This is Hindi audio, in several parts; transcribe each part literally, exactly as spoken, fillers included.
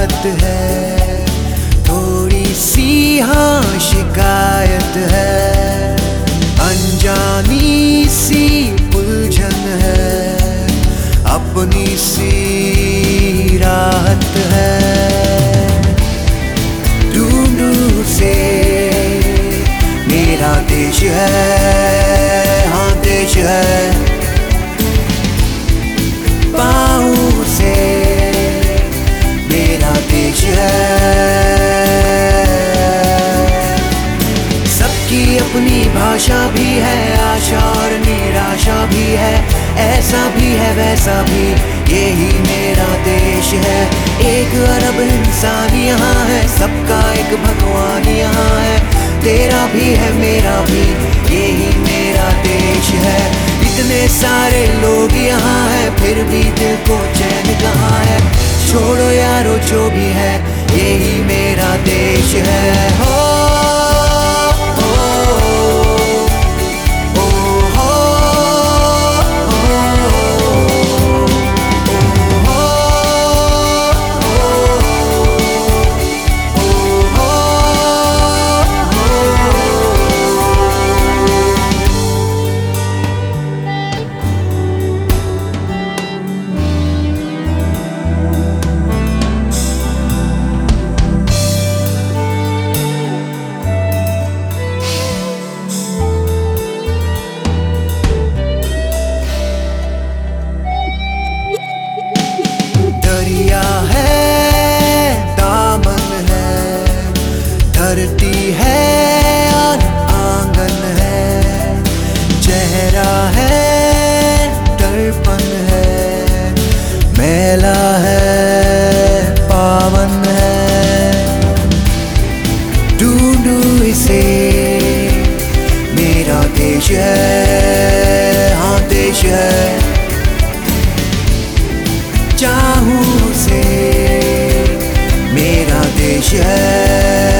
चाहत है, थोड़ी सी हाँ शिकायत है, अनजानी सी उलझन है, अपनी सी राहत है। दूर दूर से मेरा देश है, हाँ देश है, बाहों से मेरा देश है। सबकी अपनी भाषा भी है, आशा और निराशा भी है, ऐसा भी है वैसा भी, यही मेरा देश है। एक अरब इंसान यहाँ है, सबका एक भगवान यहाँ है, तेरा भी है मेरा भी, यही मेरा देश है। इतने सारे लोग यहाँ हैं, फिर भी दिल को चैन कहाँ है। छोड़ो यारो जो भी है, यही मेरा देश है। हो दरिया है, दामन है, धरती है और आंगन है, चेहरा है, दर्पण है, मेला है, पावन है। ढूंढू इसे मेरा देश है, हाँ देश है, चाहूं से मेरा देश है।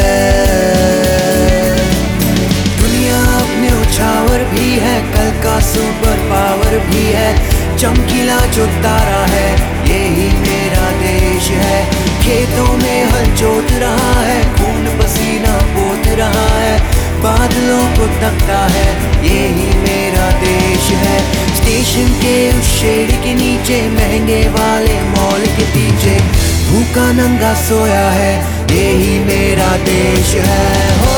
दुनिया अपने उछावर भी है, कल का सुपर पावर भी है, चमकीला जो तारा है, यही मेरा देश है। खेतों में हल जोत रहा है, खून पसीना पोत रहा है, बादलों को तकता है, यही मेरा देश है। स्टेशन के उस शेड के नीचे, महंगे वाले मॉल के पीछे, भूखा नंगा सोया है, यही मेरा देश है। हो